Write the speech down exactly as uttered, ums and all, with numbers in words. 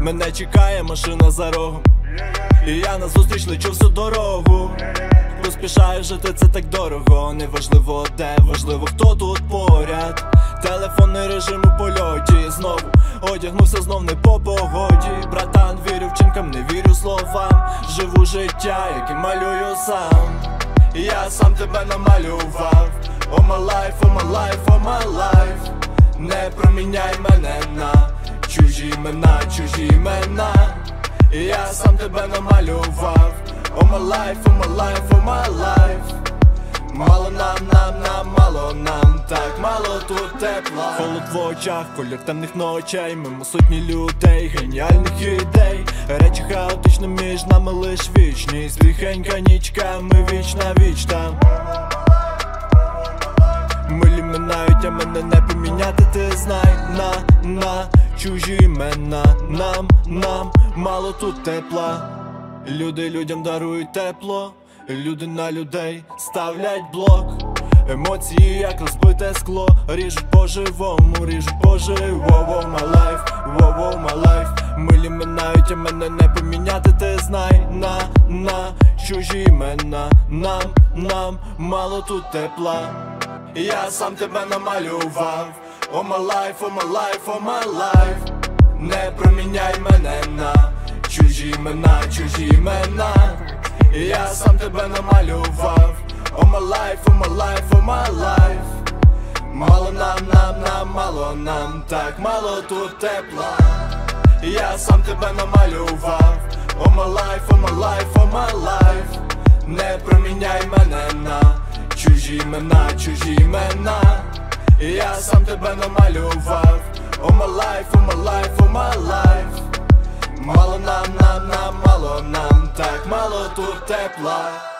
Мене чекає машина за рогом, і я назустріч лечу всю дорогу. Поспішаю жити, це так дорого. Неважливо де, важливо хто тут поряд. Телефонний режим у польоті. Знову одягнувся, знов не по погоді. Братан, вірю вчинкам, не вірю словам. Живу життя, яке малюю сам. Я сам тебе намалював. Oh my life, oh my life, oh my life. Не проміняй мене на чужі імена, чужі імена. Я сам тебе намалював. Oh my life, oh my life, oh my life. Мало нам, нам, нам, мало нам, так мало тут тепла. Холод в очах, колір темних ночей. Мимо сотні людей, геніальних ідей. Речі хаотично, між нами лиш вічність. Тихенька нічка, ми віч на віч там. Милі минають, а мене не поміняти, ти знай. На, на, чужі імена. Нам, нам, мало тут тепла. Люди людям дарують тепло. Люди на людей ставлять блок. Емоції, як розбите скло. Ріжуть по-живому, ріжуть по-живому. Wow, my life, wow, wow, my life. Милі минають, а мене не поміняти, ти знай. На, на, чужі імена. Нам, нам, мало тут тепла. Я сам тебе намалював. Oh my life, oh my life, oh my life. Не проміняй мене на чужі імена, чужі імена. Я сам тебе намалював. Oh my life, oh my life, oh my life. Мало нам, нам, нам, мало нам, так мало тут тепла. Я сам тебе намалював. Oh my life, oh my life, oh my life. Не проміняй мене на чужі імена, чужі імена. Я сам тебе намалював. Oh my life, oh my life, oh my life. Мало нам, нам, нам, мало нам, так мало тут тепла.